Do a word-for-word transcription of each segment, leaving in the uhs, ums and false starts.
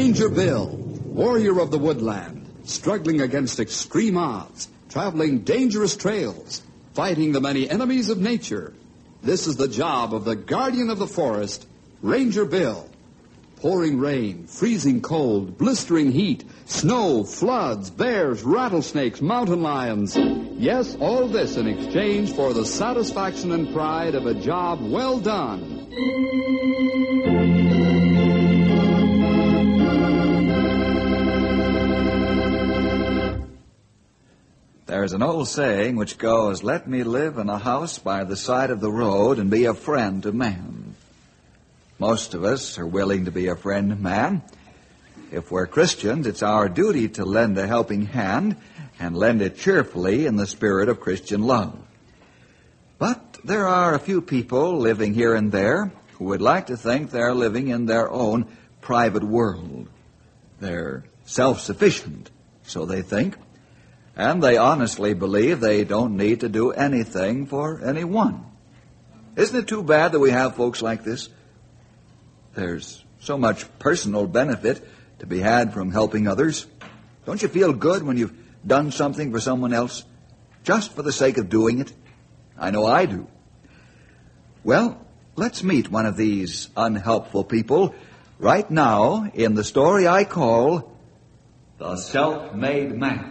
Ranger Bill, warrior of the woodland, struggling against extreme odds, traveling dangerous trails, fighting the many enemies of nature. This is the job of the guardian of the forest, Ranger Bill. Pouring rain, freezing cold, blistering heat, snow, floods, bears, rattlesnakes, mountain lions. Yes, all this in exchange for the satisfaction and pride of a job well done. There's an old saying which goes, "Let me live in a house by the side of the road and be a friend to man." Most of us are willing to be a friend to man. If we're Christians, it's our duty to lend a helping hand and lend it cheerfully in the spirit of Christian love. But there are a few people living here and there who would like to think they're living in their own private world. They're self-sufficient, so they think, and they honestly believe they don't need to do anything for anyone. Isn't it too bad that we have folks like this? There's so much personal benefit to be had from helping others. Don't you feel good when you've done something for someone else, just for the sake of doing it? I know I do. Well, let's meet one of these unhelpful people right now in the story I call The Self-Made Man.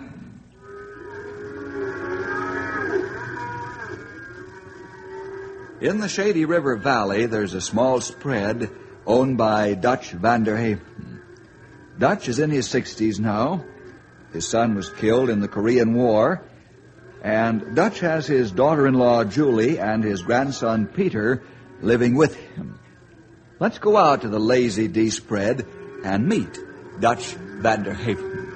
In the Shady River Valley, there's a small spread owned by Dutch Van der Haven. Dutch is in his sixties now. His son was killed in the Korean War, and Dutch has his daughter-in-law Julie and his grandson Peter living with him. Let's go out to the Lazy D spread and meet Dutch Van der Haven.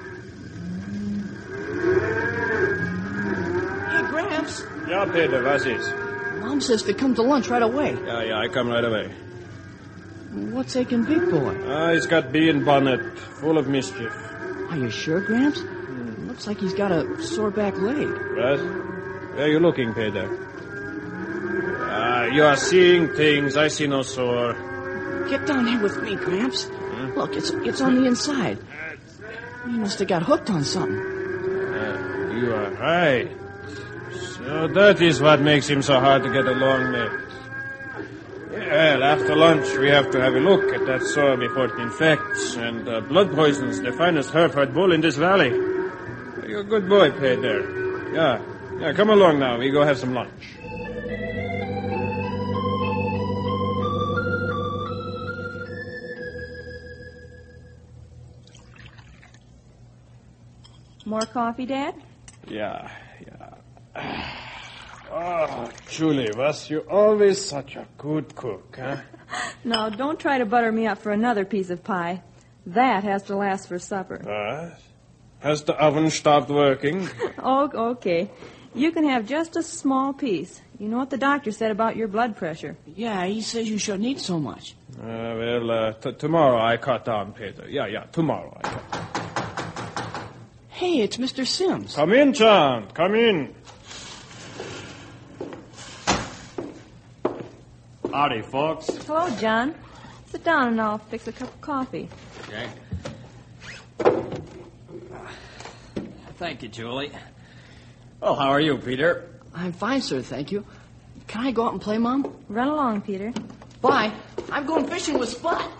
Hey, Gramps. Ja, Peter, was is? Mom says to come to lunch right away. Ja, ja, I come right away. What's aching Big Boy? Ah, he's got bee and bonnet, full of mischief. Are you sure, Gramps? Hmm. Looks like he's got a sore back leg. What? Where are you looking, Peter? Ah, you are seeing things. I see no sore. Get down here with me, Gramps. Hmm? Look, it's it's on the inside. He must have got hooked on something. Uh, you are right. So that is what makes him so hard to get along with. Well, after lunch, we have to have a look at that sore before it infects. And uh, blood poison's the finest Hereford bull in this valley. You're a good boy, Peter. Yeah, yeah, come along now. We go have some lunch. More coffee, Dad? Yeah, yeah. Oh, Julie, was you always such a good cook, huh? No, don't try to butter me up for another piece of pie. That has to last for supper. What? Has the oven stopped working? Oh, okay. You can have just a small piece. You know what the doctor said about your blood pressure. Yeah, he says you shouldn't eat so much. Uh, well, uh, t- tomorrow I cut down, Peter. Yeah, yeah, tomorrow I cut down. Hey, it's Mister Sims. Come in, John. Come in. Howdy, folks. Hello, John. Sit down and I'll fix a cup of coffee. Okay. Thank you, Julie. Well, how are you, Peter? I'm fine, sir, thank you. Can I go out and play, Mom? Run along, Peter. Bye. I'm going fishing with Spot.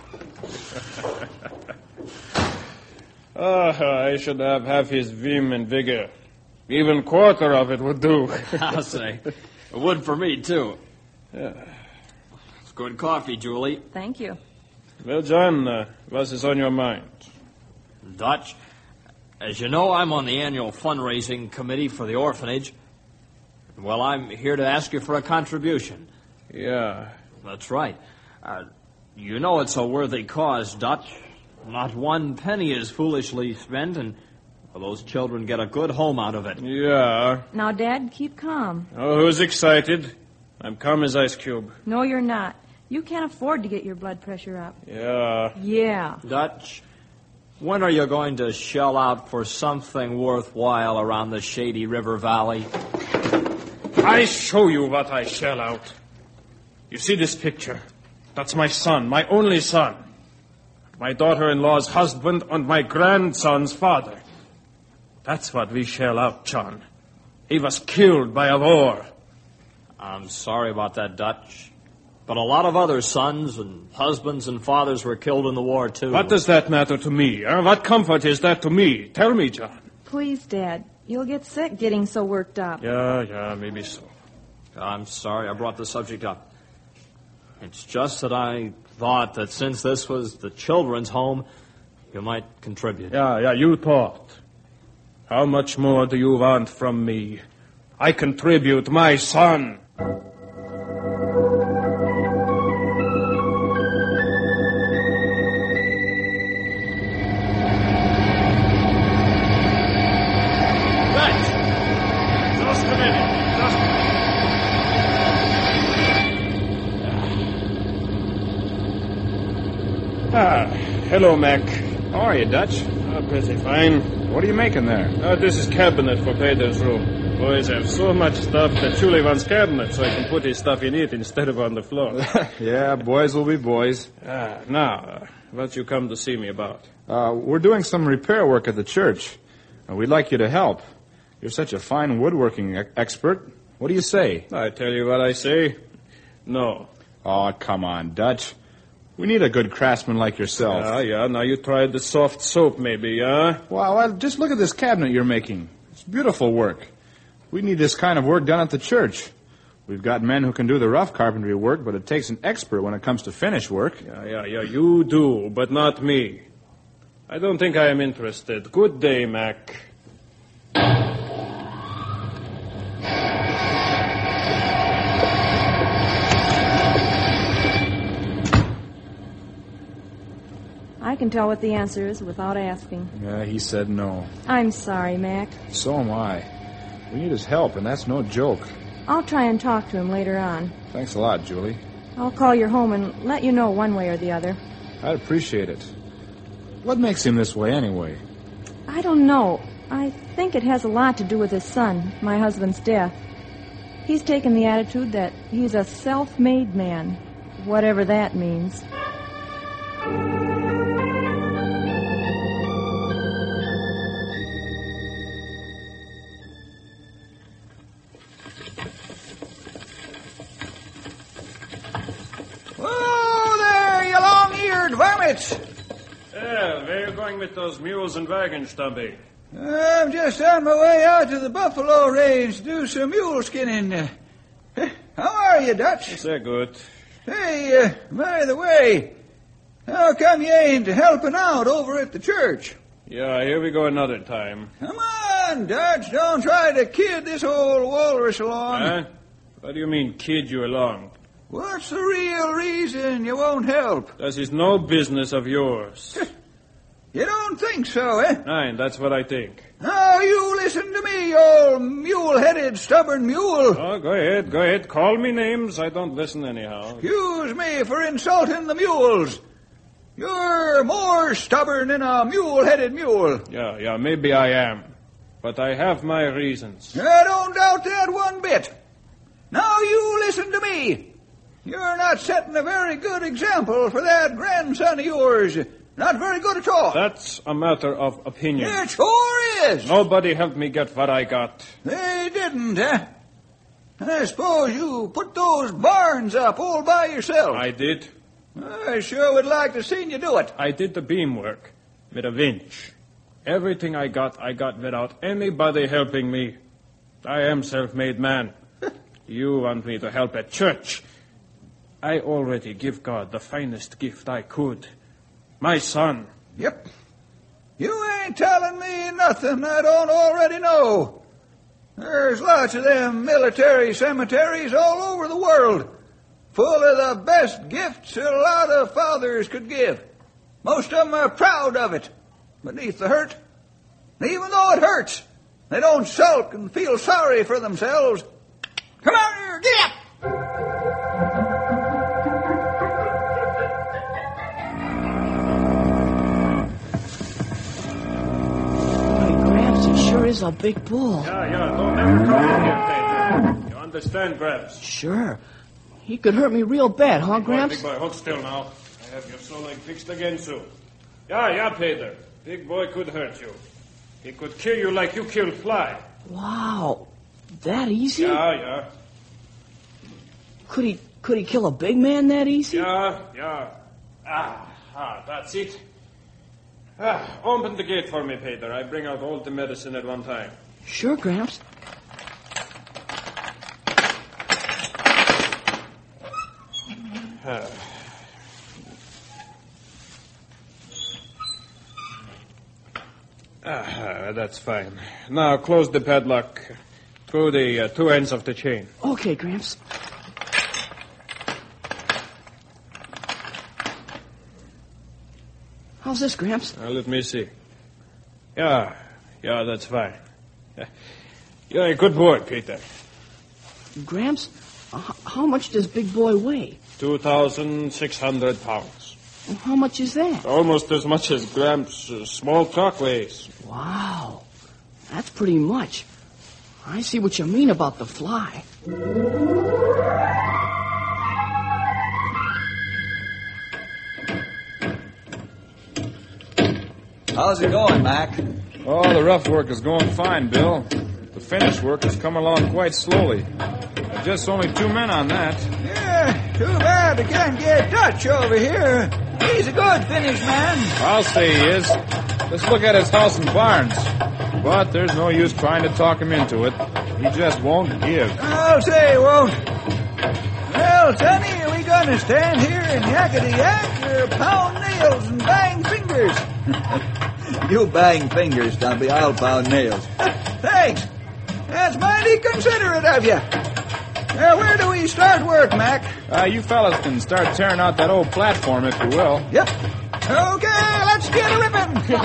Oh, I should have half his vim and vigor. Even quarter of it would do. I'll say. It would for me, too. Yeah. It's good coffee, Julie. Thank you. Well, John, uh, what is on your mind? Dutch, as you know, I'm on the annual fundraising committee for the orphanage. Well, I'm here to ask you for a contribution. Yeah. That's right. Uh, you know it's a worthy cause, Dutch. Not one penny is foolishly spent, and well, those children get a good home out of it. Yeah. Now, Dad, keep calm. Oh, who's excited? I'm calm as ice cube. No, you're not. You can't afford to get your blood pressure up. Yeah. Yeah. Dutch, when are you going to shell out for something worthwhile around the Shady River Valley? I show you what I shell out. You see this picture? That's my son, my only son. my daughter-in-law's husband and my grandson's father. That's what we shell out, John. He was killed by a war. I'm sorry about that, Dutch. But a lot of other sons and husbands and fathers were killed in the war, too. What does that matter to me? Huh? What comfort is that to me? Tell me, John. Please, Dad. You'll get sick getting so worked up. Yeah, yeah, maybe so. I'm sorry I brought the subject up. It's just that I thought that since this was the children's home, you might contribute. Yeah, yeah, you thought. How much more do you want from me? I contribute my son. Ah, hello, Mac. How are you, Dutch? Oh, pretty fine. What are you making there? Oh, this is cabinet for Peter's room. Boys have so much stuff that Julie wants cabinet so I can put his stuff in it instead of on the floor. Yeah, boys will be boys. Ah, now, uh, what you come to see me about? Uh, we're doing some repair work at the church. Uh, we'd like you to help. You're such a fine woodworking e- expert. What do you say? I tell you what I say. No. Oh, come on, Dutch. We need a good craftsman like yourself. Yeah, yeah, now you tried the soft soap maybe, yeah? Wow, well, just look at this cabinet you're making. It's beautiful work. We need this kind of work done at the church. We've got men who can do the rough carpentry work, but it takes an expert when it comes to finish work. Yeah, yeah, yeah, you do, but not me. I don't think I am interested. Good day, Mac. I can tell what the answer is without asking. Yeah, he said no. I'm sorry, Mac. So am I. We need his help, and that's no joke. I'll try and talk to him later on. Thanks a lot, Julie. I'll call your home and let you know one way or the other. I'd appreciate it. What makes him this way, anyway? I don't know. I think it has a lot to do with his son, my husband's death. He's taken the attitude that he's a self-made man, whatever that means. Well, where are you going with those mules and wagons, Stumpy? I'm just on my way out to the buffalo range to do some mule skinning. Uh, how are you, Dutch? They're good. Hey, uh, by the way, how come you ain't helping out over at the church? Yeah, here we go another time. Come on, Dutch, don't try to kid this old walrus along. Huh? What do you mean, kid you along? What's the real reason you won't help? This is no business of yours. You don't think so, eh? Nein, that's what I think. Now, you listen to me, you old mule-headed, stubborn mule. Oh, go ahead, go ahead. Call me names. I don't listen anyhow. Excuse me for insulting the mules. You're more stubborn than a mule-headed mule. Yeah, yeah, maybe I am. But I have my reasons. I don't doubt that one bit. Now, you listen to me. You're not setting a very good example for that grandson of yours. Not very good at all. That's a matter of opinion. It sure is. Nobody helped me get what I got. They didn't, eh? I suppose you put those barns up all by yourself. I did. I sure would like to see you do it. I did the beam work with a winch. Everything I got, I got without anybody helping me. I am self-made man. You want me to help at church. I already give God the finest gift I could. My son. Yep. You ain't telling me nothing I don't already know. There's lots of them military cemeteries all over the world, full of the best gifts a lot of fathers could give. Most of them are proud of it, beneath the hurt. Even though it hurts, they don't sulk and feel sorry for themselves. Come out here, get up! Sure is a big bull. Yeah, yeah, don't ever come in here, Peter. You understand, Gramps? Sure. He could hurt me real bad, huh, Big boy, Gramps? big boy, hold still now. I have your sole leg fixed again soon. Yeah, yeah, Peter. Big boy could hurt you. He could kill you like you killed fly. Wow. That easy? Yeah, yeah. Could he could he kill a big man that easy? Yeah, yeah. Ah, ah, that's it. Ah, open the gate for me, Peter. I bring out all the medicine at one time. Sure, Gramps. Ah. Ah, that's fine. Now close the padlock through the uh, two ends of the chain. Okay, Gramps. How's this, Gramps? Now, let me see. Yeah, yeah, that's fine. You're a good boy, Peter. Gramps, uh, how much does Big Boy weigh? two thousand six hundred pounds. Well, how much is that? Almost as much as Gramps' uh, small truck weighs. Wow. That's pretty much. I see what you mean about the fly. How's it going, Mac? Oh, the rough work is going fine, Bill. The finish work has come along quite slowly. There's just only two men on that. Yeah, too bad I can't get Dutch over here. He's a good finish man. I'll say he is. Let's look at his house and barns. But there's no use trying to talk him into it. He just won't give. I'll say he won't. Well, Sonny, are we going to stand here and yakety-yak or pound nails and bang fingers? You bang fingers, Stumpy. I'll pound nails. Thanks. That's mighty considerate of you. Uh, where do we start work, Mac? Uh, you fellas can start tearing out that old platform if you will. Yep. Okay, let's get a ripping.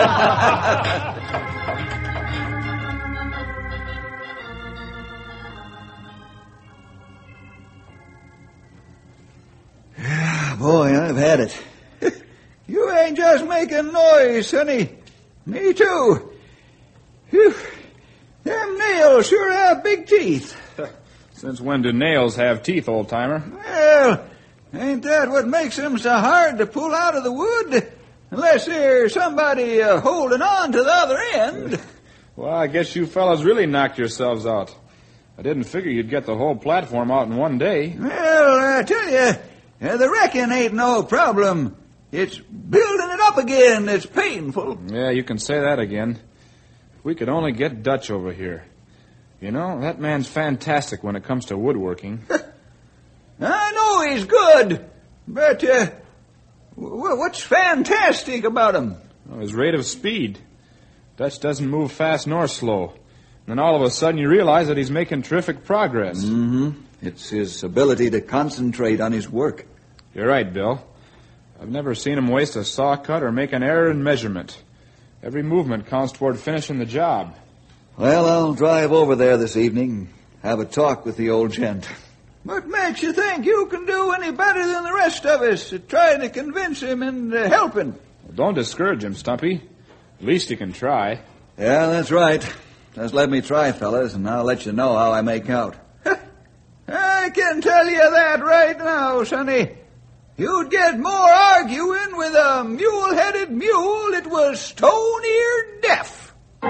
Boy, I've had it. You ain't just making noise, Sonny. Me too. Whew. Them nails sure have big teeth. Since when do nails have teeth, old-timer? Well, ain't that what makes them so hard to pull out of the wood? Unless there's somebody uh, holding on to the other end. Well, I guess you fellas really knocked yourselves out. I didn't figure you'd get the whole platform out in one day. Well, I tell you, uh, the wrecking ain't no problem. It's building it up again that's painful. Yeah, you can say that again. If we could only get Dutch over here. You know, that man's fantastic when it comes to woodworking. I know he's good, but uh, w- what's fantastic about him? Oh, his rate of speed. Dutch doesn't move fast nor slow. And then all of a sudden you realize that he's making terrific progress. Mm-hmm. It's his ability to concentrate on his work. You're right, Bill. I've never seen him waste a saw cut or make an error in measurement. Every movement counts toward finishing the job. Well, I'll drive over there this evening, have a talk with the old gent. What makes you think you can do any better than the rest of us at trying to convince him and uh, help him? Well, don't discourage him, Stumpy. At least you can try. Yeah, that's right. Just let me try, fellas, and I'll let you know how I make out. I can tell you that right now, Sonny. You'd get more arguing with a mule-headed mule that was stone-eared deaf.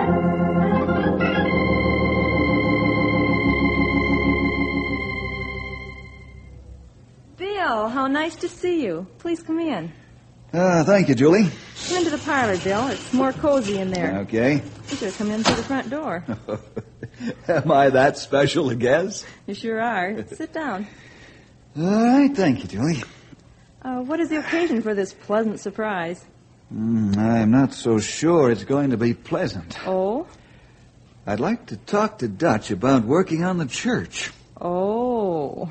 Bill, how nice to see you. Please come in. Ah, thank you, Julie. Come into the parlor, Bill. It's more cozy in there. Okay. You should have come in through the front door. Am I that special a guest? You sure are. Sit down. All right, thank you, Julie. Uh, what is the occasion for this pleasant surprise? Mm, I'm not so sure it's going to be pleasant. Oh? I'd like to talk to Dutch about working on the church. Oh.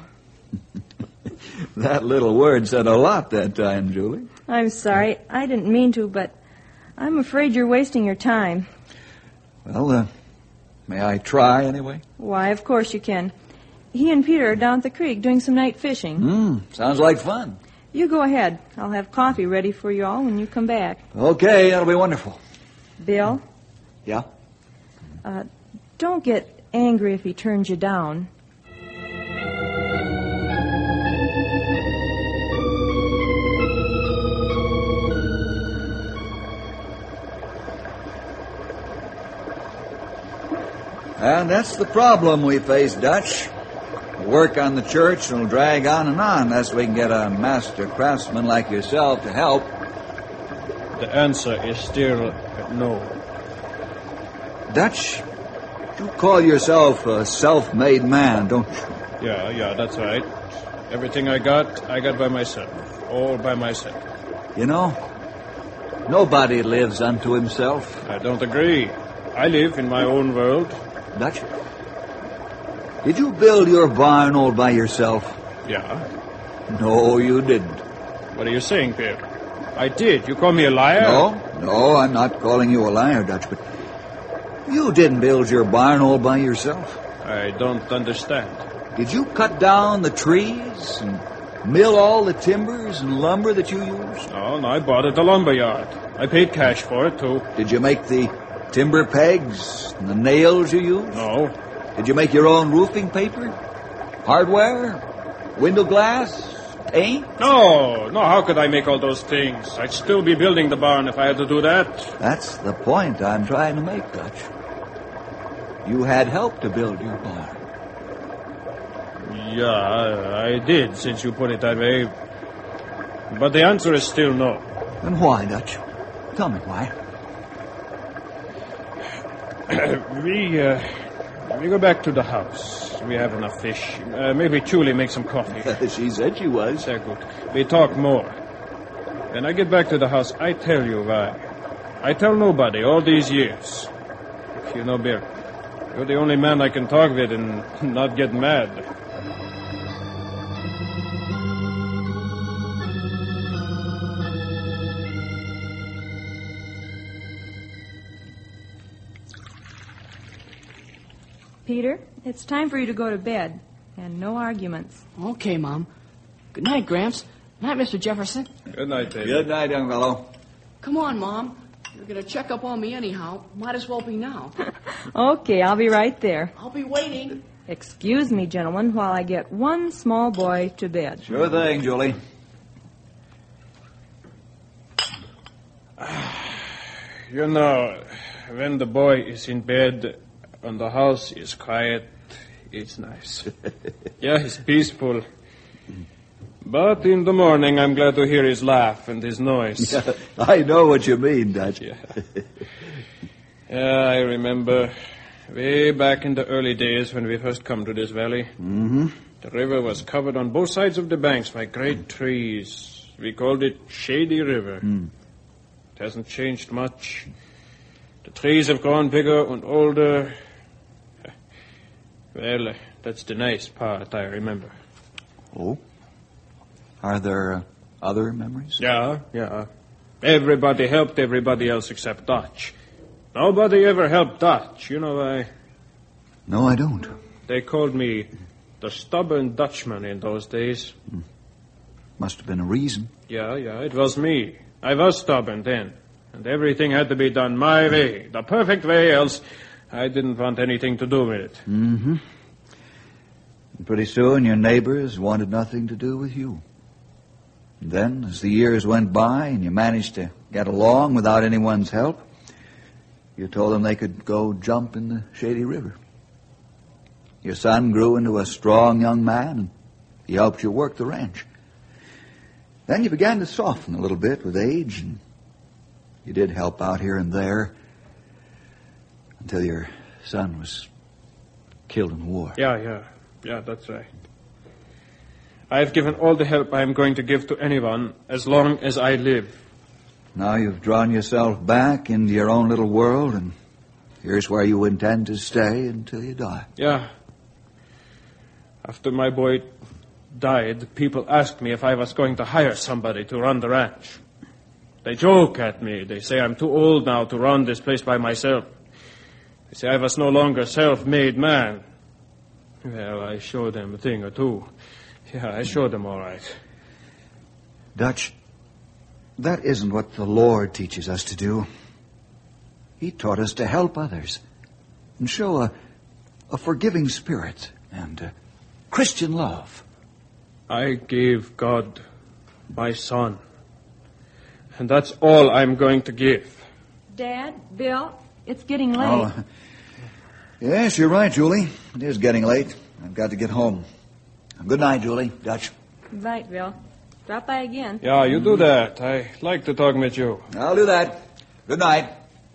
That little word said a lot that time, Julie. I'm sorry. I didn't mean to, but I'm afraid you're wasting your time. Well, uh, may I try anyway? Why, of course you can. He and Peter are down at the creek doing some night fishing. Hmm, sounds like fun. You go ahead. I'll have coffee ready for you all when you come back. Okay, that'll be wonderful. Bill? Yeah? Uh, don't get angry if he turns you down. And that's the problem we face, Dutch. The work on the church will drag on and on unless we can get a master craftsman like yourself to help. The answer is still no. Dutch, you call yourself a self-made man, don't you? Yeah, yeah, that's right. Everything I got, I got by myself. All by myself. You know, nobody lives unto himself. I don't agree. I live in my own world. Dutch, did you build your barn all by yourself? Yeah. No, you didn't. What are you saying, Pierre? I did. You call me a liar? No, no, I'm not calling you a liar, Dutch, but you didn't build your barn all by yourself. I don't understand. Did you cut down the trees and mill all the timbers and lumber that you used? No, no, I bought at the lumber yard. I paid cash for it, too. Did you make the timber pegs and the nails you used? No. Did you make your own roofing paper? Hardware? Window glass? Paint? No, no, how could I make all those things? I'd still be building the barn if I had to do that. That's the point I'm trying to make, Dutch. You had help to build your barn. Yeah, I, I did, since you put it that way. But the answer is still no. And why, Dutch? Tell me why. we, uh, we go back to the house. We have enough fish. Uh, maybe Julie make some coffee. She said she was. Very good. We talk more. When I get back to the house, I tell you why. I tell nobody all these years. If you know, Bill, you're the only man I can talk with and not get mad. Peter, it's time for you to go to bed. And no arguments. Okay, Mom. Good night, Gramps. Night, Mister Jefferson. Good night, David. Good night, young fellow. Come on, Mom. You're going to check up on me anyhow. Might as well be now. Okay, I'll be right there. I'll be waiting. Excuse me, gentlemen, while I get one small boy to bed. Sure thing, Julie. You know, when the boy is in bed and the house is quiet, it's nice. Yeah, it's peaceful. But in the morning, I'm glad to hear his laugh and his noise. Yeah, I know what you mean, Dutch. Yeah. Yeah, I remember way back in the early days when we first come to this valley. Mm-hmm. The river was covered on both sides of the banks by great trees. We called it Shady River. Mm. It hasn't changed much. The trees have grown bigger and older. Well, uh, that's the nice part I remember. Oh? Are there uh, other memories? Yeah, yeah. Everybody helped everybody else except Dutch. Nobody ever helped Dutch. You know why? No, I don't. They called me the stubborn Dutchman in those days. Mm. Must have been a reason. Yeah, yeah, it was me. I was stubborn then. And everything had to be done my way, the perfect way, else I didn't want anything to do with it. Mm-hmm. And pretty soon your neighbors wanted nothing to do with you. And then, as the years went by and you managed to get along without anyone's help, you told them they could go jump in the Shady River. Your son grew into a strong young man, and he helped you work the ranch. Then you began to soften a little bit with age, and you did help out here and there until your son was killed in the war. Yeah, yeah, yeah, that's right. I've given all the help I'm going to give to anyone as long as I live. Now you've drawn yourself back into your own little world, and here's where you intend to stay until you die. Yeah. After my boy died, people asked me if I was going to hire somebody to run the ranch. They joke at me. They say I'm too old now to run this place by myself. They say I was no longer a self-made man. Well, I showed them a thing or two. Yeah, I showed them all right. Dutch, that isn't what the Lord teaches us to do. He taught us to help others and show a, a forgiving spirit and uh, Christian love. I gave God my son. And that's all I'm going to give. Dad, Bill, it's getting late. Oh, Yes, you're right, Julie. It is getting late. I've got to get home. Good night, Julie. Dutch. Good night, Bill. Drop by again. Yeah, you do that. I like to talk with you. I'll do that. Good night.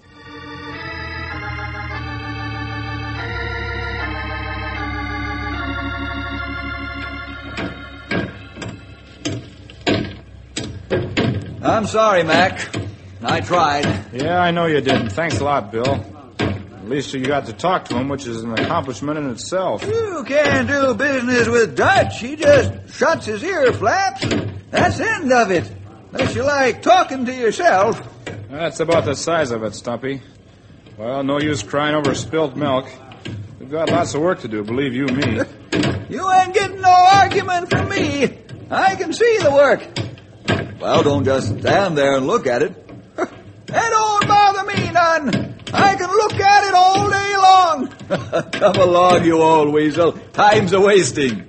I'm sorry, Mac. I tried. Yeah, I know you did. Thanks a lot, Bill. At least you got to talk to him, which is an accomplishment in itself. You can't do business with Dutch. He just shuts his ear flaps. That's the end of it. Unless you like talking to yourself. That's about the size of it, Stumpy. Well, no use crying over spilt milk. We've got lots of work to do, believe you me. You ain't getting no argument from me. I can see the work. Well, don't just stand there and look at it. That don't bother me none. I can look at it all day long. Come along, you old weasel. Time's a wasting.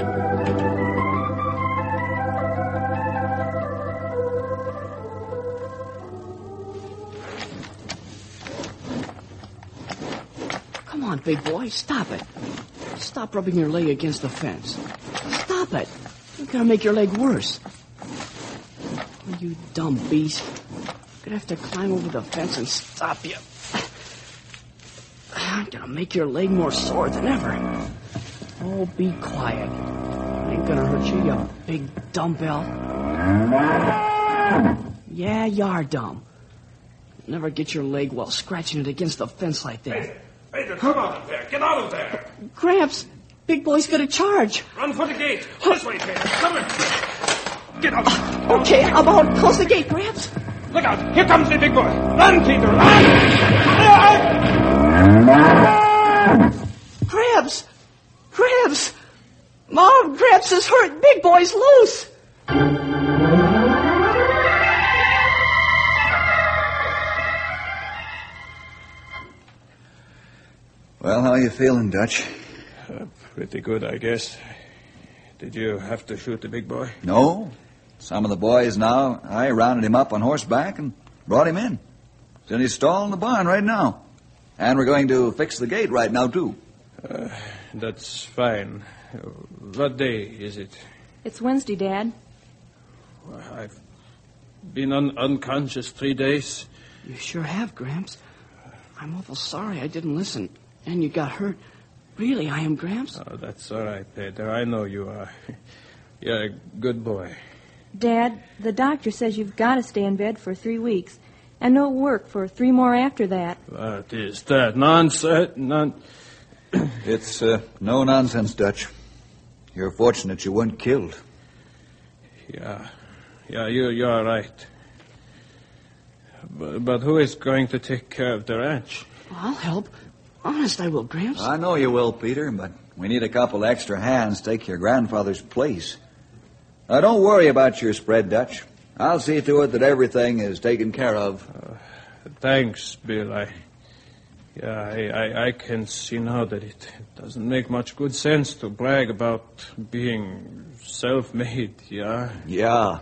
Come on, big boy, stop it. Stop rubbing your leg against the fence. Stop it. You're gonna make your leg worse. Oh, you dumb beast. I'm gonna have to climb over the fence and stop you. I'm gonna make your leg more sore than ever. Oh, be quiet. I ain't gonna hurt you, you big dumbbell. Yeah, you are dumb. Never get your leg while scratching it against the fence like that. Hey, hey, come out of there. Get out of there. Gramps, big boy's gonna charge. Run for the gate. This way, Peter. Come on. Get out. Okay, I'm out. Close the gate, Gramps. Look out. Here comes the big boy. Run, Peter. Run. Gramps! Gramps! Mom, Gramps is hurt. Big boy's loose. Well, how are you feeling, Dutch? Uh, pretty good, I guess. Did you have to shoot the big boy? No. Some of the boys now, I rounded him up on horseback and brought him in. He's in his stall in the barn right now. And we're going to fix the gate right now, too. Uh, that's fine. Uh, what day is it? It's Wednesday, Dad. Well, I've been un- unconscious three days. You sure have, Gramps. I'm awful sorry I didn't listen. And you got hurt. Really, I am, Gramps? Oh, that's all right, Peter. I know you are. You're a good boy. Dad, the doctor says you've got to stay in bed for three weeks and no work for three more after that. What is that? Nonsense? Non- It's uh, no nonsense, Dutch. You're fortunate you weren't killed. Yeah. Yeah, you, you're right. But, but who is going to take care of the ranch? I'll help. Honest, I will, Gramps. I know you will, Peter, but we need a couple extra hands to take your grandfather's place. Now, don't worry about your spread, Dutch. I'll see to it that everything is taken care of. Uh, thanks, Bill. I, yeah, I, I, I can see now that it doesn't make much good sense to brag about being self-made, yeah? Yeah.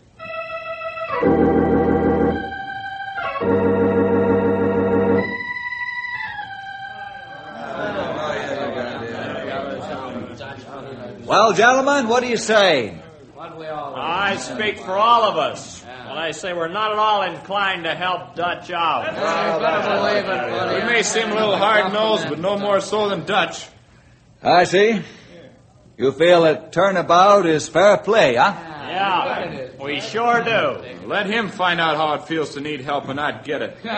Well, gentlemen, what do you say? I speak for all of us when I say we're not at all inclined to help Dutch out. We may seem a little hard-nosed, but no more so than Dutch. I see. You feel that turnabout is fair play, huh? Yeah, we sure do. Let him find out how it feels to need help and not get it.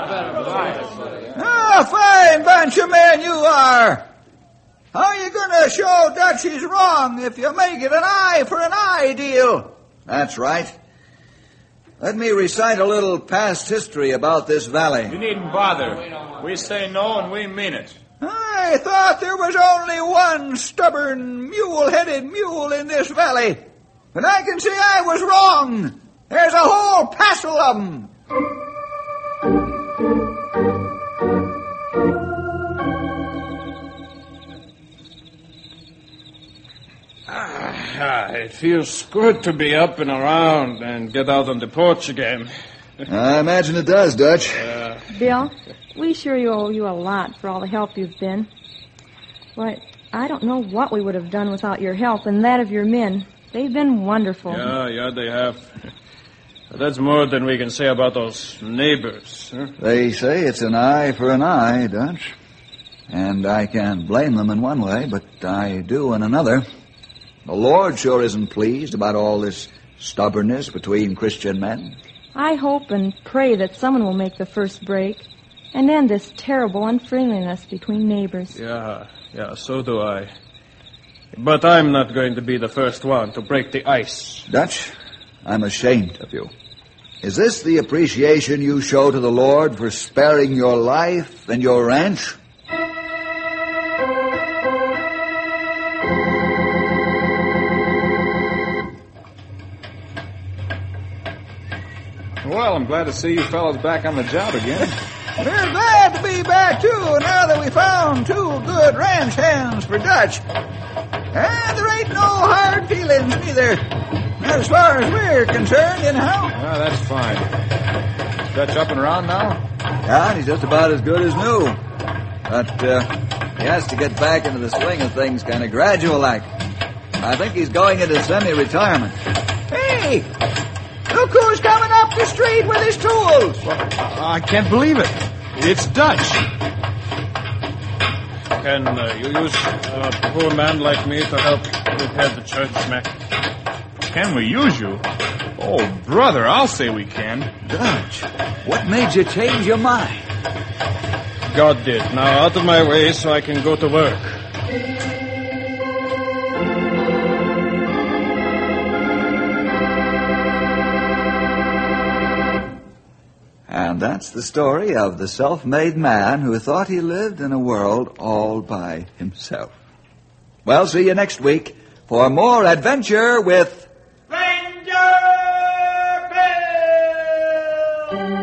Ah, fine bunch of men you are. How are you going to show Dutch he's wrong if you make it an eye for an eye deal? That's right. Let me recite a little past history about this valley. You needn't bother. We say no and we mean it. I thought there was only one stubborn, mule-headed mule in this valley. But I can see I was wrong. There's a whole passel of them. Ah, it feels good to be up and around and get out on the porch again. I imagine it does, Dutch. Uh, Bill, we sure you owe you a lot for all the help you've been. Why, I don't know what we would have done without your help and that of your men. They've been wonderful. yeah, yeah, they have. That's more than we can say about those neighbors. Huh? They say it's an eye for an eye, Dutch. And I can't blame them in one way, but I do in another. The Lord sure isn't pleased about all this stubbornness between Christian men. I hope and pray that someone will make the first break and end this terrible unfriendliness between neighbors. Yeah, yeah, so do I. But I'm not going to be the first one to break the ice. Dutch, I'm ashamed of you. Is this the appreciation you show to the Lord for sparing your life and your ranch? Well, I'm glad to see you fellows back on the job again. We're glad to be back, too, now that we found two good ranch hands for Dutch. And there ain't no hard feelings, neither. As far as we're concerned, anyhow. Ah, that's fine. Is Dutch up and around now? Yeah, he's just about as good as new. But uh, he has to get back into the swing of things kind of gradual-like. I think he's going into semi-retirement. Hey! Look who's coming up the street with his tools. I can't believe it. It's Dutch. Can uh, you use a poor man like me to help repair the church, Mac? Can we use you? Oh, brother, I'll say we can. Dutch, what made you change your mind? God did. Now out of my way so I can go to work. And that's the story of the self-made man who thought he lived in a world all by himself. Well, see you next week for more adventure with Ranger Bill!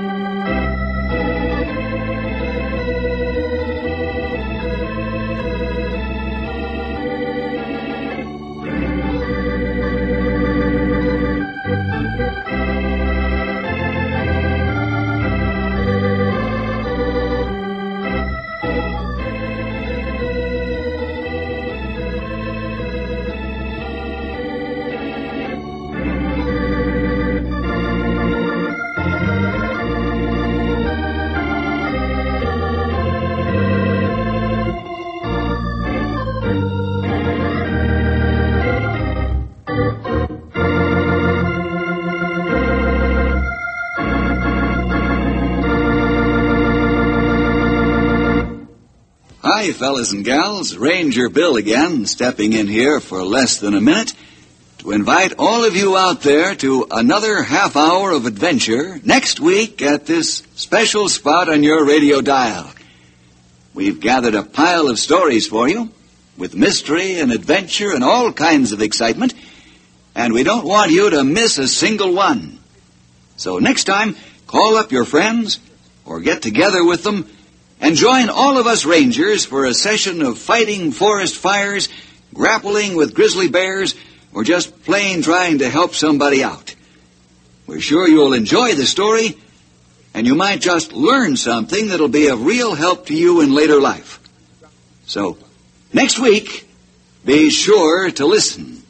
Hi, fellas and gals. Ranger Bill again, stepping in here for less than a minute to invite all of you out there to another half hour of adventure next week at this special spot on your radio dial. We've gathered a pile of stories for you with mystery and adventure and all kinds of excitement, and we don't want you to miss a single one. So next time, call up your friends or get together with them and join all of us rangers for a session of fighting forest fires, grappling with grizzly bears, or just plain trying to help somebody out. We're sure you'll enjoy the story, and you might just learn something that'll be of real help to you in later life. So, next week, be sure to listen.